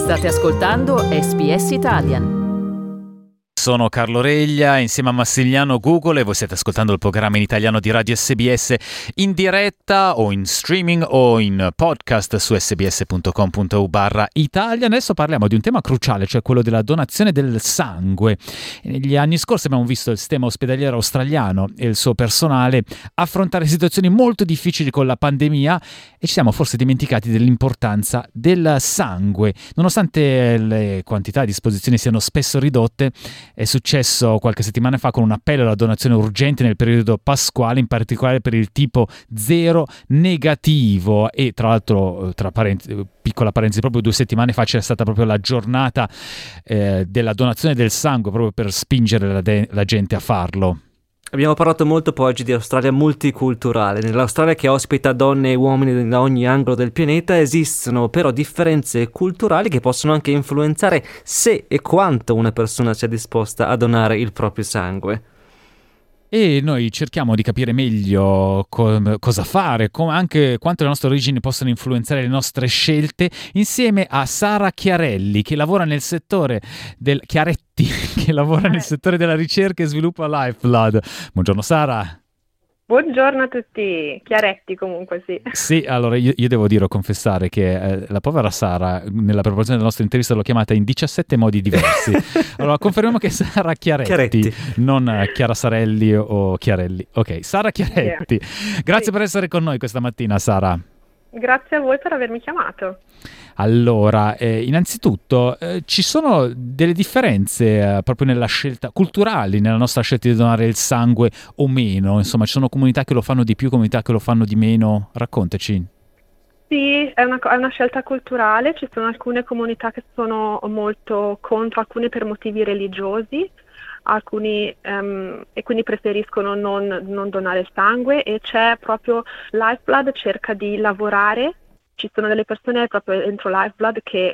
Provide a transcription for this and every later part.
State ascoltando SBS Italian. Sono Carlo Reglia insieme a Massimiliano Gugole e voi state ascoltando il programma in italiano di Radio SBS in diretta o in streaming o in podcast su sbs.com.au/Italian. Adesso parliamo di un tema cruciale, cioè quello della donazione del sangue. Negli anni scorsi abbiamo visto il sistema ospedaliero australiano e il suo personale affrontare situazioni molto difficili con la pandemia e ci siamo forse dimenticati dell'importanza del sangue. Nonostante le quantità a disposizione siano spesso ridotte, è successo qualche settimana fa con un appello alla donazione urgente nel periodo pasquale, in particolare per il tipo 0 negativo. E tra l'altro, piccola parentesi, proprio 2 settimane fa c'è stata proprio la giornata della donazione del sangue, proprio per spingere la gente a farlo. Abbiamo parlato molto poi oggi di Australia multiculturale. Nell'Australia, che ospita donne e uomini da ogni angolo del pianeta, esistono però differenze culturali che possono anche influenzare se e quanto una persona sia disposta a donare il proprio sangue. E noi cerchiamo di capire meglio cosa fare, anche quanto le nostre origini possono influenzare le nostre scelte, insieme a Sara Chiarelli, che lavora nel settore del che lavora nel settore della ricerca e sviluppo a Lifeblood. Buongiorno Sara. Buongiorno a tutti, Chiaretti comunque sì. Sì, allora io devo dire o confessare che la povera Sara, nella preparazione della nostra intervista, l'ho chiamata in 17 modi diversi. Allora confermiamo che Sara Chiaretti, non Chiara Sarelli o Chiarelli. Ok, Sara Chiaretti. Grazie per essere con noi questa mattina, Sara. Grazie a voi per avermi chiamato. Allora, innanzitutto ci sono delle differenze proprio nella scelta culturali, nella nostra scelta di donare il sangue o meno? Insomma, ci sono comunità che lo fanno di più, comunità che lo fanno di meno? Raccontaci. Sì, è una scelta culturale. Ci sono alcune comunità che sono molto contro, alcune per motivi religiosi, alcuni e quindi preferiscono non donare il sangue, e c'è proprio Lifeblood cerca di lavorare. Ci sono delle persone proprio dentro Lifeblood che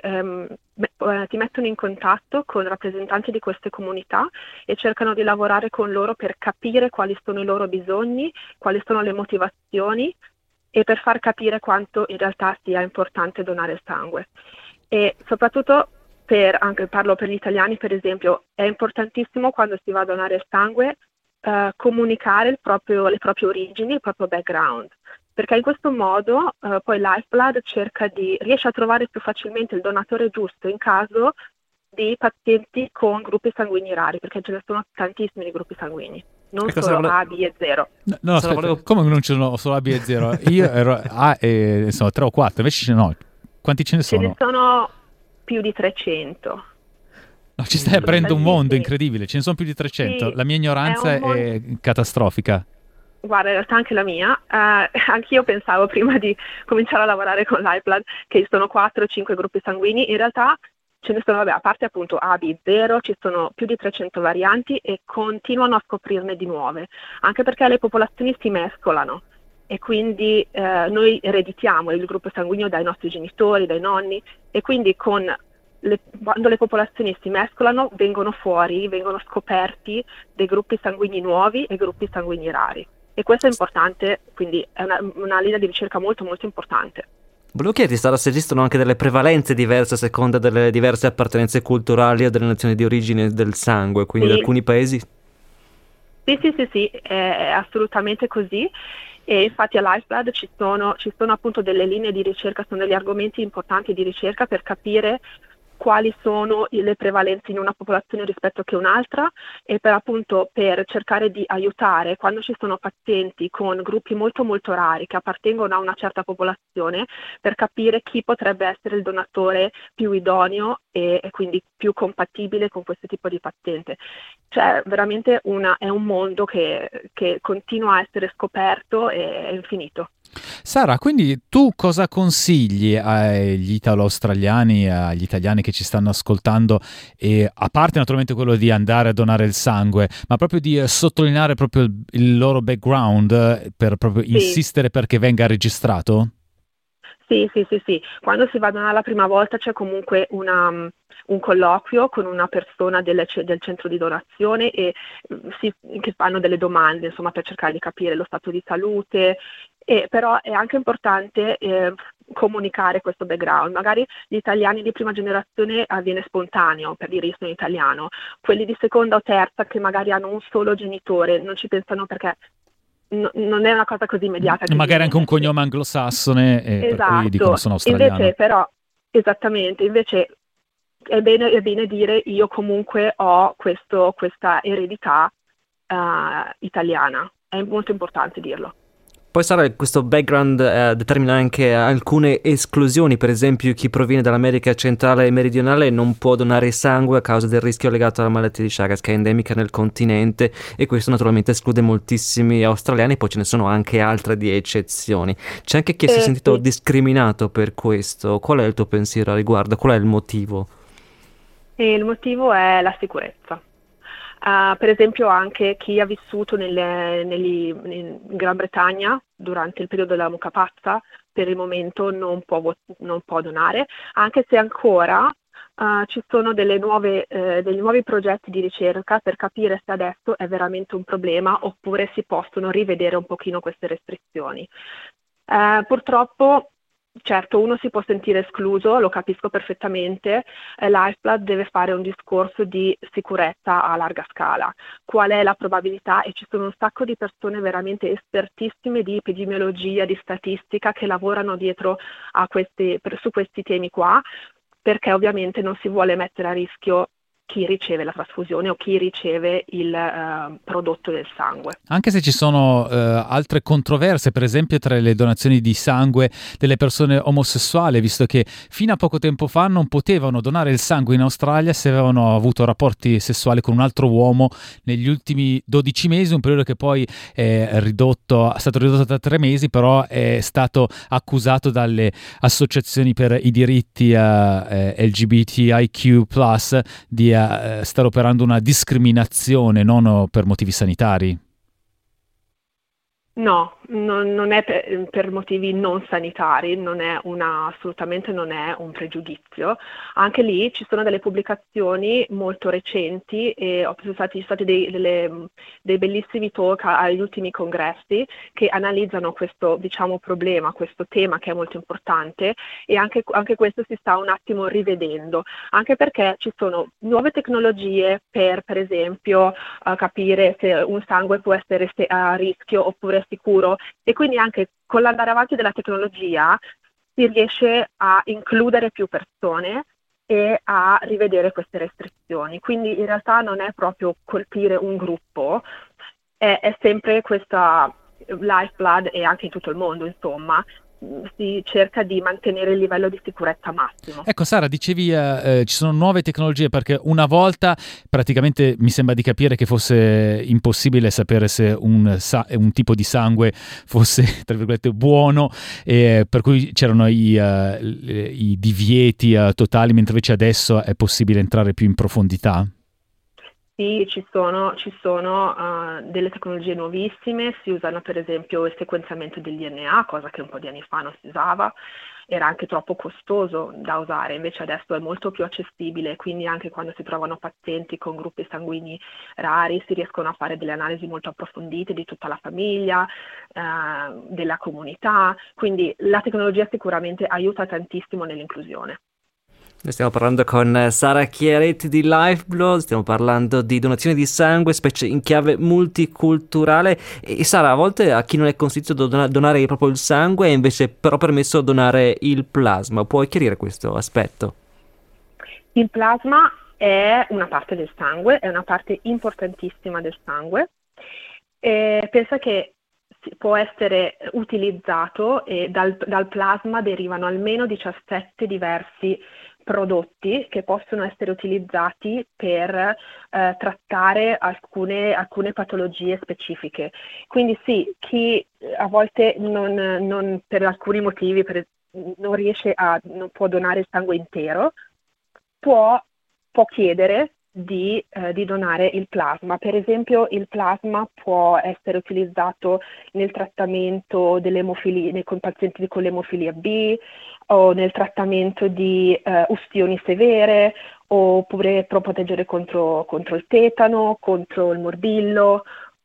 ti mettono in contatto con rappresentanti di queste comunità e cercano di lavorare con loro per capire quali sono i loro bisogni, quali sono le motivazioni, e per far capire quanto in realtà sia importante donare il sangue. E soprattutto anche parlo per gli italiani, per esempio, è importantissimo quando si va a donare il sangue comunicare le proprie origini, il proprio background, perché in questo modo poi Lifeblood riesce a trovare più facilmente il donatore giusto in caso di pazienti con gruppi sanguigni rari, perché ce ne sono tantissimi di gruppi sanguigni, non solo A, B e 0. No, aspetta, come non ce ne sono solo A, B e 0? Io ero A e sono 3 o 4, invece ce ne sono. Quanti ce ne sono? Ce ne sono più di 300. No, ci stai aprendo un mondo incredibile, ce ne sono più di 300. Sì, la mia ignoranza è catastrofica. Guarda, in realtà anche la mia, anch'io pensavo prima di cominciare a lavorare con Lifeblood che sono 4 o 5 gruppi sanguigni. In realtà ce ne sono, a parte appunto A, B, 0, ci sono più di 300 varianti e continuano a scoprirne di nuove, anche perché le popolazioni si mescolano e quindi noi ereditiamo il gruppo sanguigno dai nostri genitori, dai nonni, e quindi quando le popolazioni si mescolano vengono scoperti dei gruppi sanguigni nuovi e gruppi sanguigni rari. E questo è importante, quindi è una linea di ricerca molto molto importante. Volevo chiederti, Sara, se esistono anche delle prevalenze diverse a seconda delle diverse appartenenze culturali o delle nazioni di origine del sangue, quindi Sì. in alcuni paesi? Sì, è assolutamente così. E infatti a Lifeblood ci sono appunto delle linee di ricerca, sono degli argomenti importanti di ricerca per capire quali sono le prevalenze in una popolazione rispetto che un'altra, e per cercare di aiutare quando ci sono pazienti con gruppi molto molto rari che appartengono a una certa popolazione, per capire chi potrebbe essere il donatore più idoneo e quindi più compatibile con questo tipo di paziente. Cioè veramente è un mondo che continua a essere scoperto e è infinito. Sara, quindi tu cosa consigli agli italo-australiani, agli italiani che ci stanno ascoltando, e a parte naturalmente quello di andare a donare il sangue, ma proprio di sottolineare proprio il loro background per proprio insistere perché venga registrato? Sì. Quando si va a donare la prima volta c'è comunque un colloquio con una persona del centro di donazione e che fanno delle domande, insomma, per cercare di capire lo stato di salute. Però è anche importante comunicare questo background. Magari gli italiani di prima generazione avviene spontaneo, per dire io sono italiano, quelli di seconda o terza che magari hanno un solo genitore non ci pensano perché non è una cosa così immediata. Magari anche un cognome anglosassone, per cui dicono sono australiano. Invece però, esattamente, invece è bene dire io comunque ho questa eredità italiana, è molto importante dirlo. Poi Sara, questo background determina anche alcune esclusioni, per esempio chi proviene dall'America centrale e meridionale non può donare sangue a causa del rischio legato alla malattia di Chagas che è endemica nel continente, e questo naturalmente esclude moltissimi australiani, poi ce ne sono anche altre di eccezioni. C'è anche chi si è sentito discriminato per questo. Qual è il tuo pensiero a riguardo? Qual è il motivo? Il motivo è la sicurezza. Per esempio anche chi ha vissuto in Gran Bretagna durante il periodo della mucca pazza per il momento non può donare, anche se ancora ci sono degli nuovi progetti di ricerca per capire se adesso è veramente un problema oppure si possono rivedere un pochino queste restrizioni. Purtroppo, certo, uno si può sentire escluso, lo capisco perfettamente. Lifeblood deve fare un discorso di sicurezza a larga scala. Qual è la probabilità? E ci sono un sacco di persone veramente espertissime di epidemiologia, di statistica, che lavorano dietro su questi temi qua, perché ovviamente non si vuole mettere a rischio chi riceve la trasfusione o chi riceve il prodotto del sangue. Anche se ci sono altre controversie, per esempio tra le donazioni di sangue delle persone omosessuali, visto che fino a poco tempo fa non potevano donare il sangue in Australia se avevano avuto rapporti sessuali con un altro uomo negli ultimi 12 mesi, un periodo che poi è stato ridotto da 3 mesi, però è stato accusato dalle associazioni per i diritti LGBTIQ+, di stare operando una discriminazione non per motivi sanitari. No, non è per motivi non sanitari, assolutamente non è un pregiudizio. Anche lì ci sono delle pubblicazioni molto recenti e ci sono stati dei bellissimi talk agli ultimi congressi che analizzano questo, diciamo, problema, questo tema che è molto importante, e anche questo si sta un attimo rivedendo, anche perché ci sono nuove tecnologie per esempio, capire se un sangue può essere a rischio oppure sicuro, e quindi anche con l'andare avanti della tecnologia si riesce a includere più persone e a rivedere queste restrizioni. Quindi in realtà non è proprio colpire un gruppo, è sempre questa Lifeblood, e anche in tutto il mondo, insomma, si cerca di mantenere il livello di sicurezza massimo. Ecco Sara, dicevi ci sono nuove tecnologie, perché una volta praticamente mi sembra di capire che fosse impossibile sapere se un tipo di sangue fosse tra virgolette buono, per cui c'erano i divieti totali, mentre invece adesso è possibile entrare più in profondità. Sì, ci sono delle tecnologie nuovissime, si usano per esempio il sequenziamento del DNA, cosa che un po' di anni fa non si usava, era anche troppo costoso da usare, invece adesso è molto più accessibile, quindi anche quando si trovano pazienti con gruppi sanguigni rari si riescono a fare delle analisi molto approfondite di tutta la famiglia, della comunità, quindi la tecnologia sicuramente aiuta tantissimo nell'inclusione. Noi stiamo parlando con Sara Chiaretti di Lifeblood, stiamo parlando di donazione di sangue, specie in chiave multiculturale. E Sara, a volte a chi non è consentito donare proprio il sangue è invece però permesso donare il plasma. Puoi chiarire questo aspetto? Il plasma è una parte del sangue, è una parte importantissima del sangue. Pensa che può essere utilizzato e dal plasma derivano almeno 17 diversi prodotti che possono essere utilizzati per trattare alcune patologie specifiche. Quindi sì, chi a volte non per alcuni motivi non può donare il sangue intero, può chiedere di donare il plasma. Per esempio il plasma può essere utilizzato nel trattamento dell'emofilia con pazienti con l'emofilia B, o nel trattamento di ustioni severe, oppure per proteggere contro il tetano, contro il morbillo,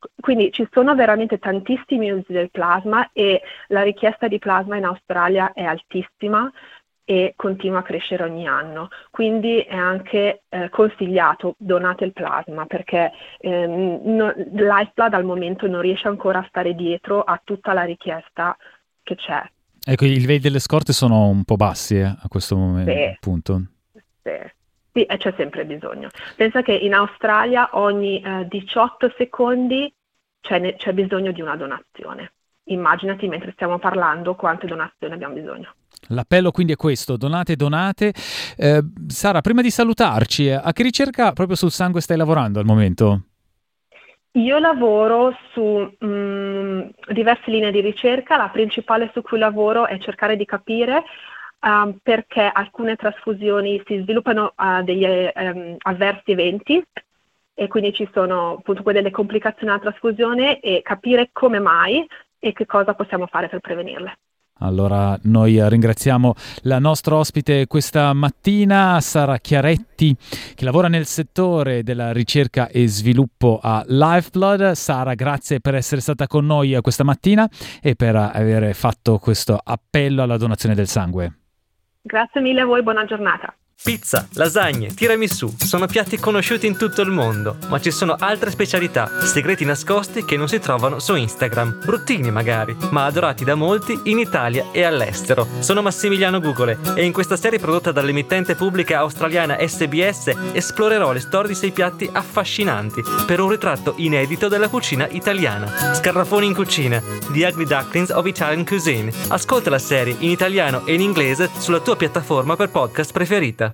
quindi ci sono veramente tantissimi usi del plasma e la richiesta di plasma in Australia è altissima e continua a crescere ogni anno, quindi è anche consigliato donate il plasma, perché Lifeblood al momento non riesce ancora a stare dietro a tutta la richiesta che c'è. Ecco, i livelli delle scorte sono un po' bassi a questo momento, punto. Sì, e c'è sempre bisogno. Pensa che in Australia ogni 18 secondi c'è bisogno di una donazione. Immaginati mentre stiamo parlando quante donazioni abbiamo bisogno. L'appello quindi è questo, donate. Sara, prima di salutarci, a che ricerca proprio sul sangue stai lavorando al momento? Io lavoro su diverse linee di ricerca, la principale su cui lavoro è cercare di capire perché alcune trasfusioni si sviluppano degli avversi eventi e quindi ci sono appunto delle complicazioni alla trasfusione e capire come mai e che cosa possiamo fare per prevenirle. Allora noi ringraziamo la nostra ospite questa mattina, Sara Chiaretti, che lavora nel settore della ricerca e sviluppo a Lifeblood. Sara, grazie per essere stata con noi questa mattina e per aver fatto questo appello alla donazione del sangue. Grazie mille a voi, buona giornata. Pizza, lasagne, tiramisù sono piatti conosciuti in tutto il mondo, ma ci sono altre specialità, segreti nascosti che non si trovano su Instagram, bruttini magari, ma adorati da molti in Italia e all'estero. Sono Massimiliano Gugole e in questa serie prodotta dall'emittente pubblica australiana SBS esplorerò le storie di 6 piatti affascinanti per un ritratto inedito della cucina italiana. Scarafoni in cucina, The Ugly Ducklings of Italian Cuisine. Ascolta la serie in italiano e in inglese sulla tua piattaforma per podcast preferita.